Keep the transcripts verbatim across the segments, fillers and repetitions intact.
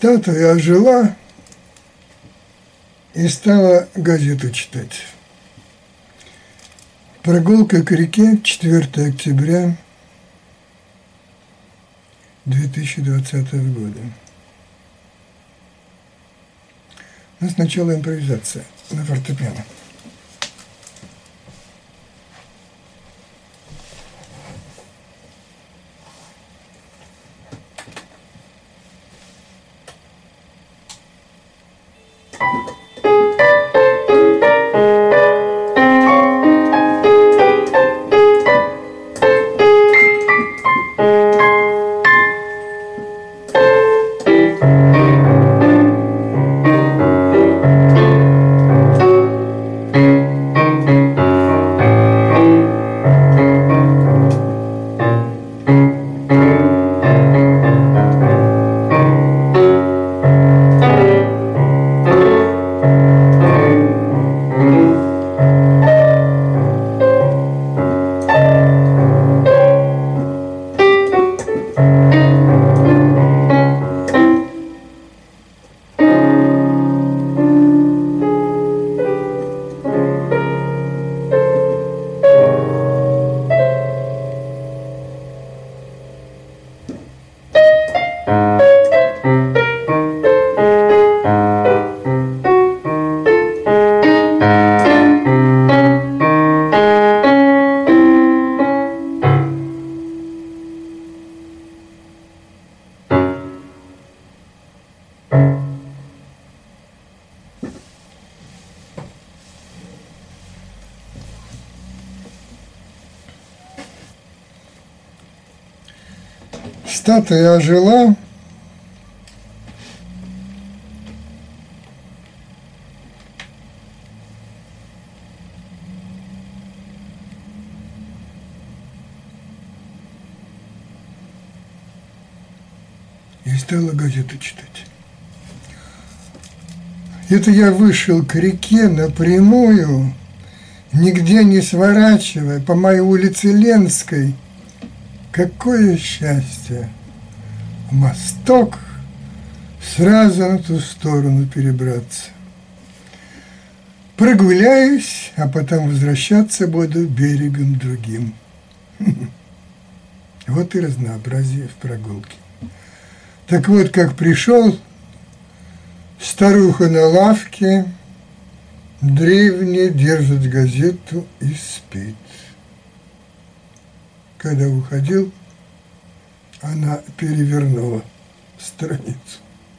Статуя ожила и стала газету читать. Прогулка к реке, четвёртого октября две тысячи двадцатого года. Ну, сначала импровизация на фортепиано. Статуя ожила и стала газету читать. Это я вышел к реке напрямую, нигде не сворачивая, по моей улице Ленской. Какое счастье! В мосток сразу на ту сторону перебраться. Прогуляюсь, а потом возвращаться буду берегом другим. Вот и разнообразие в прогулке. Так вот, как пришел, старуха на лавке, древняя, держит газету и спит. Когда уходил, она перевернула страницу.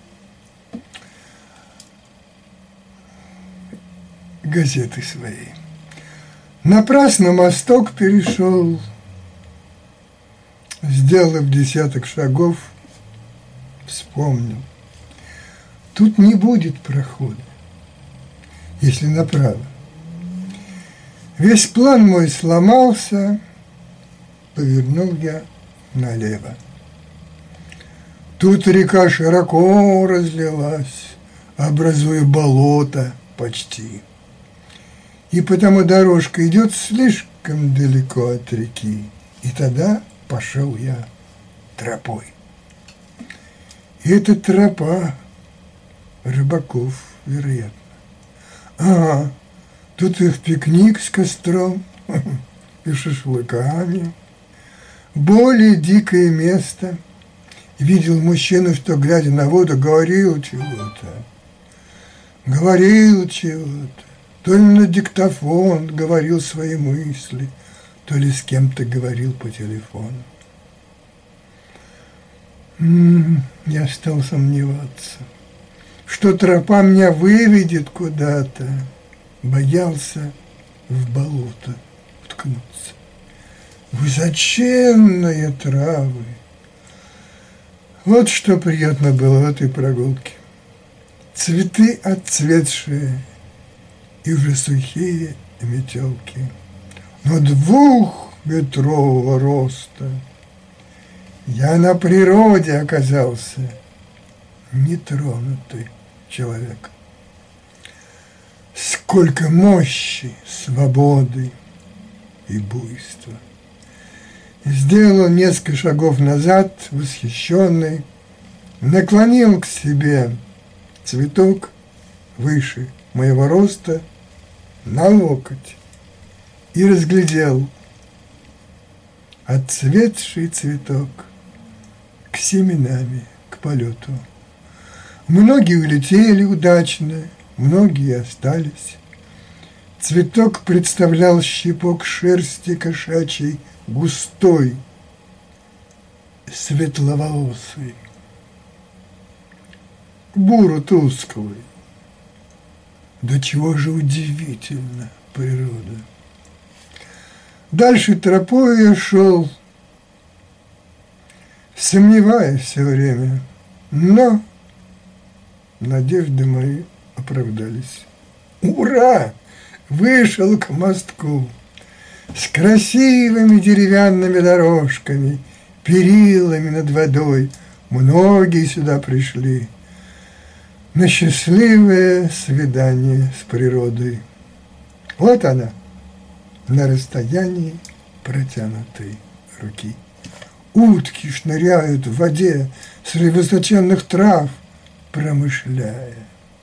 Газеты своей. Напрасно мосток перешел, сделав десяток шагов, вспомнил. Тут не будет прохода, если направо. Весь план мой сломался, повернул я налево. Тут река широко разлилась, образуя болото почти. И потому дорожка идет слишком далеко от реки. И тогда пошел я тропой. И эта тропа рыбаков, вероятно. Ага, тут их пикник с костром и шашлыками. Более дикое место. Видел мужчину, что, глядя на воду, говорил чего-то. Говорил чего-то. То ли на диктофон говорил свои мысли, то ли с кем-то говорил по телефону. М-м, я стал сомневаться, что тропа меня выведет куда-то. Боялся в болото уткнуться. Высоченные травы. Вот что приятно было в этой прогулке. Цветы отцветшие и уже сухие метелки. Но двухметрового роста. Я на природе оказался нетронутый человек. Сколько мощи, свободы и буйства. Сделал несколько шагов назад, восхищенный, наклонил к себе цветок выше моего роста на локоть и разглядел отцветший цветок к семенами, к полету. Многие улетели удачно, многие остались. Цветок представлял щепок шерсти кошачьей, густой, светловолосый, буру тусклый. До чего же удивительна природа. Дальше тропой я шел, сомневаясь все время, но надежды мои оправдались. Ура! Вышел к мостку с красивыми деревянными дорожками, перилами над водой. Многие сюда пришли на счастливое свидание с природой. Вот она, на расстоянии протянутой руки. Утки шныряют в воде среди высоченных трав, промышляя.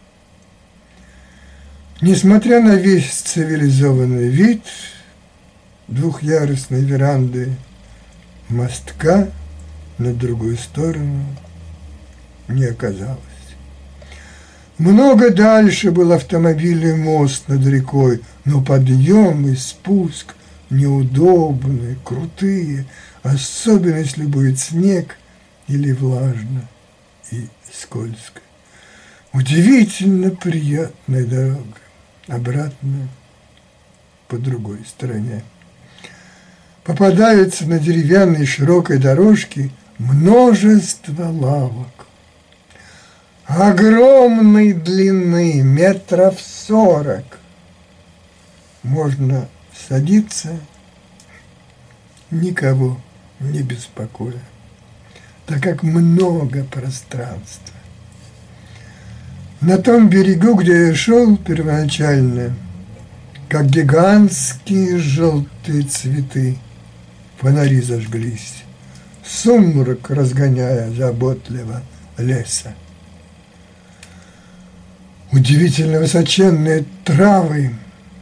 Несмотря на весь цивилизованный вид двухъярусной веранды, мостка на другую сторону не оказалось. Много дальше был автомобильный мост над рекой, но подъем и спуск неудобные, крутые, особенно если будет снег или влажно и скользко. Удивительно приятная дорога, обратно по другой стороне. Попадается на деревянной широкой дорожке множество лавок. Огромной длины, метров сорок. Можно садиться, никого не беспокоя, так как много пространства. На том берегу, где я шел первоначально, как гигантские желтые цветы, фонари зажглись, сумрак разгоняя заботливо леса. Удивительно высоченные травы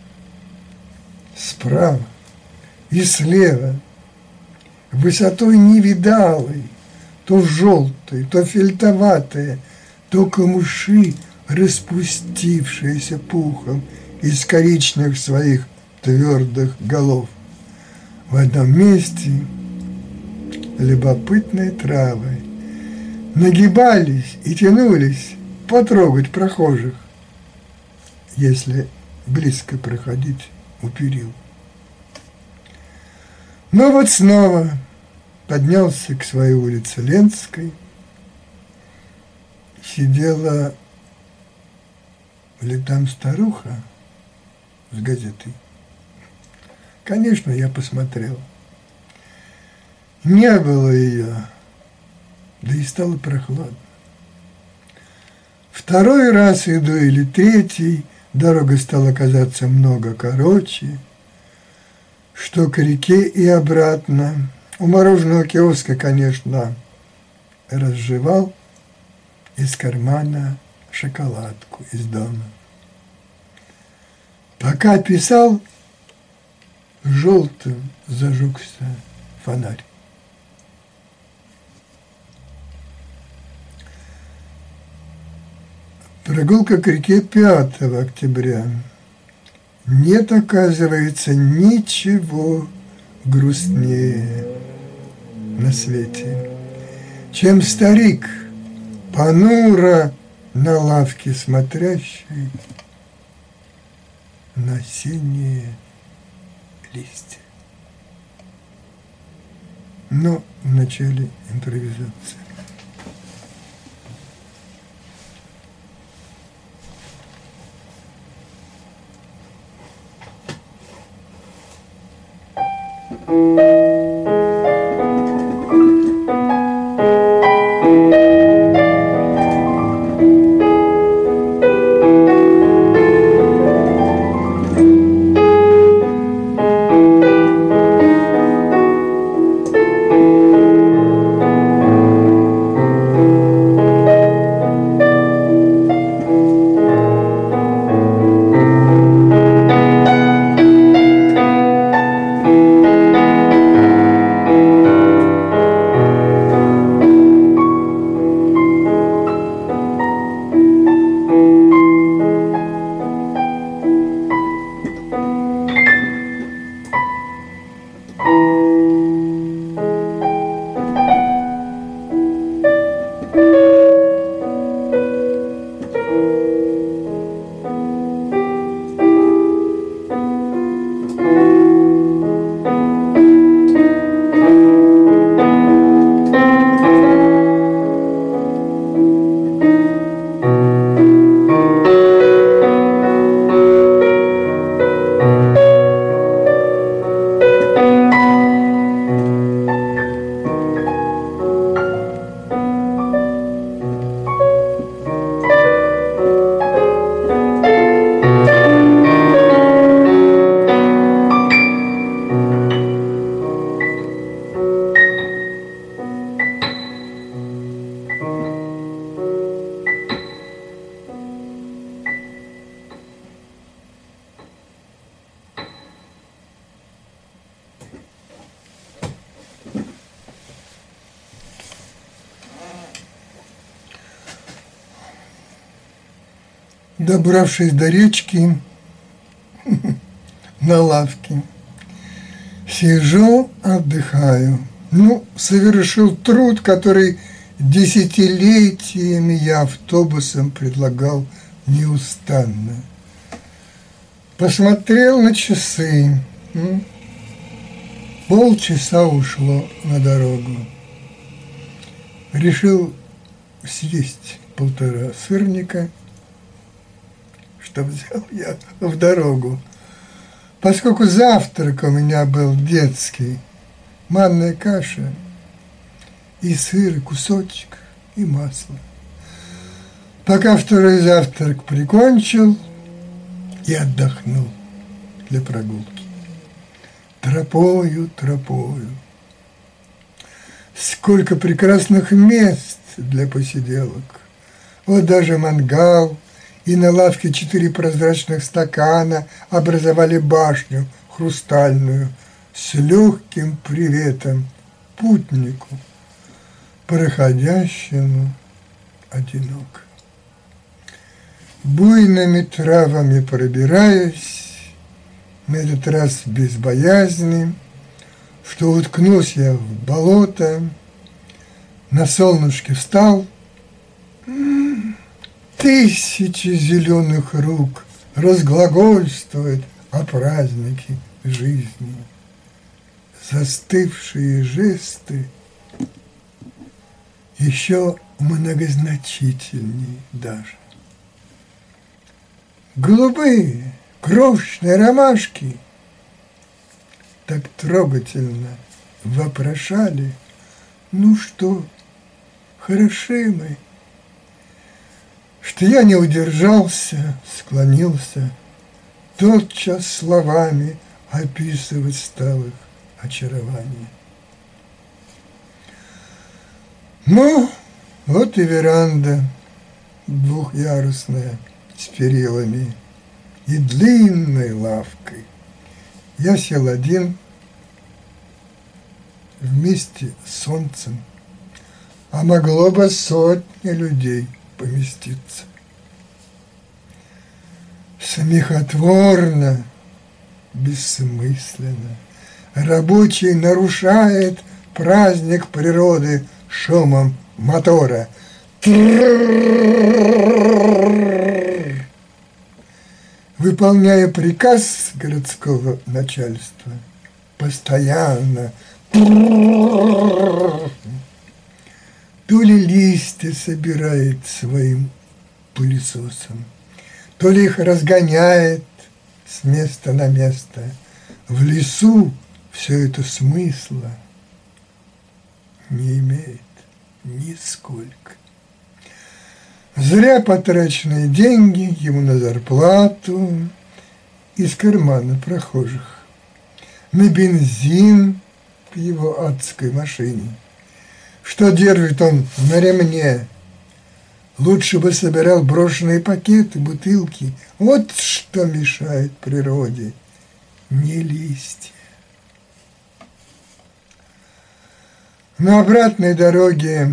справа и слева, высотой невидалой, то желтые, то фельтоватые, то камыши, распустившиеся пухом из коричневых своих твердых голов. В одном месте любопытные травы нагибались и тянулись потрогать прохожих, если близко проходить у перил. Но вот снова поднялся к своей улице Ленской, сидела ли там старуха с газетой. Конечно, я посмотрел. Не было ее, да и стало прохладно. Второй раз иду или третий, дорога стала казаться много короче, что к реке и обратно. У мороженого киоска, конечно, разжевал из кармана шоколадку из дома. Пока писал, желтым зажегся фонарь. Прогулка к реке пятого октября. Нет, оказывается, ничего грустнее на свете, чем старик, понуро на лавке смотрящий на синие листья. Но в начале импровизации. Добравшись до речки, на лавке, сижу, отдыхаю. Ну, совершил труд, который десятилетиями я автобусом предлагал неустанно. Посмотрел на часы. Полчаса ушло на дорогу. Решил съесть полтора сырника, что взял я в дорогу. Поскольку завтрак у меня был детский, манная каша и сыр, и кусочек, и масло. Пока второй завтрак прикончил и отдохнул для прогулки. Тропою, тропою. Сколько прекрасных мест для посиделок. Вот даже мангал, и на лавке четыре прозрачных стакана образовали башню хрустальную с легким приветом путнику, проходящему одиноко. Буйными травами пробираюсь, на этот раз без боязни, что уткнусь я в болото, на солнышке встал. Тысячи зеленых рук разглагольствуют о празднике жизни. Застывшие жесты еще многозначительнее даже. Голубые, крошечные ромашки так трогательно вопрошали: ну что, хороши мы? Что я не удержался, склонился, тотчас словами описывать стал их очарование. Ну, вот и веранда двухъярусная с перилами и длинной лавкой. Я сел один вместе с солнцем, а могло бы сотни людей поместиться. Смехотворно, бессмысленно. Рабочий нарушает праздник природы шумом мотора. Выполняя приказ городского начальства, постоянно то ли листья собирает своим пылесосом, то ли их разгоняет с места на место. В лесу все это смысла не имеет нисколько. Зря потраченные деньги ему на зарплату из кармана прохожих, на бензин к его адской машине. Что держит он на ремне? Лучше бы собирал брошенные пакеты, бутылки. Вот что мешает природе, не листья. На обратной дороге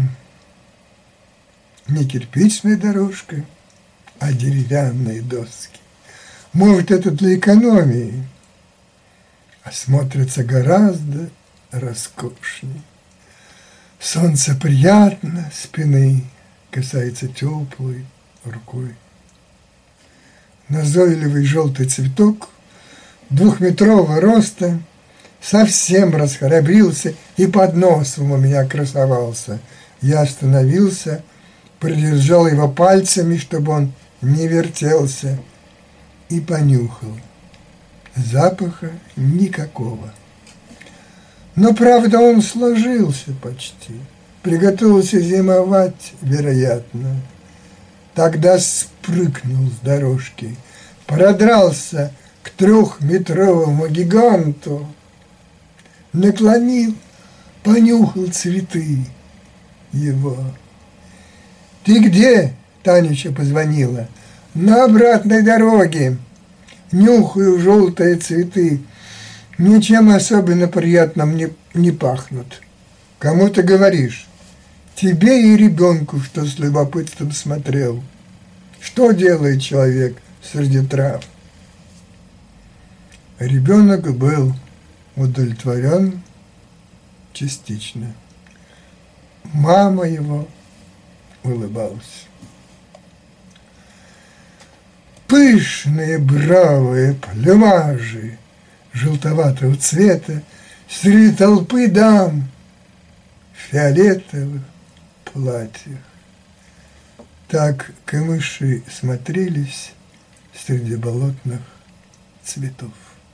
не кирпичная дорожка, а деревянные доски. Может, это для экономии, а смотрится гораздо роскошнее. Солнце приятно спины касается теплой рукой. Назойливый желтый цветок двухметрового роста совсем расхрабрился и под носом у меня красовался. Я остановился, придержал его пальцами, чтобы он не вертелся, и понюхал. Запаха никакого. Но, правда, он сложился почти, приготовился зимовать, вероятно. Тогда спрыгнул с дорожки, продрался к трехметровому гиганту, наклонил, понюхал цветы его. «Ты где?» — Танечка позвонила. «На обратной дороге. Нюхаю желтые цветы. Ничем особенно приятным не, не пахнут. Кому ты говоришь?» «Тебе и ребенку, что с любопытством смотрел». Что делает человек среди трав? Ребенок был удовлетворен частично. Мама его улыбалась. Пышные бравые плюмажи желтоватого цвета среди толпы дам в фиолетовых платьях. Так камыши смотрелись среди болотных цветов.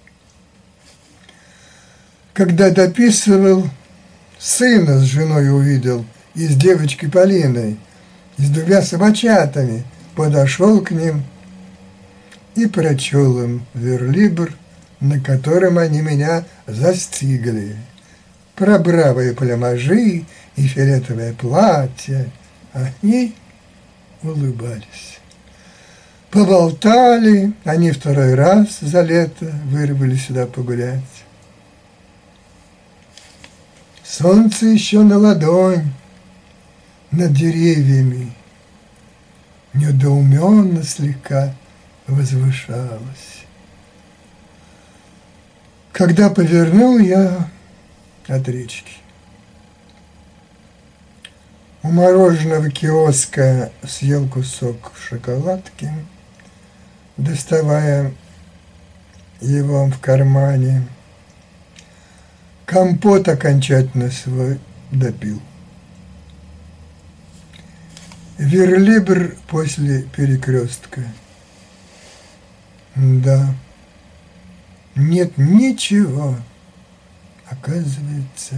Когда дописывал, сына с женой увидел и с девочкой Полиной, и с двумя собачатами, подошел к ним и прочел им верлибр, на котором они меня застигли. Про бравые плюмажи и фиолетовое платье они улыбались. Поболтали, они второй раз за лето вырвали сюда погулять. Солнце еще на ладонь над деревьями недоуменно слегка возвышалось. Когда повернул я от речки, у мороженого киоска съел кусок шоколадки, доставая его в кармане. Компот окончательно свой допил. Верлибр после перекрестка. Да, нет ничего, оказывается,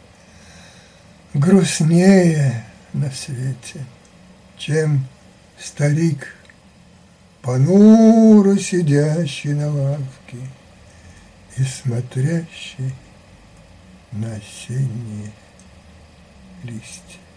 грустнее на свете, чем старик, понуро сидящий на лавке и смотрящий на осенние листья.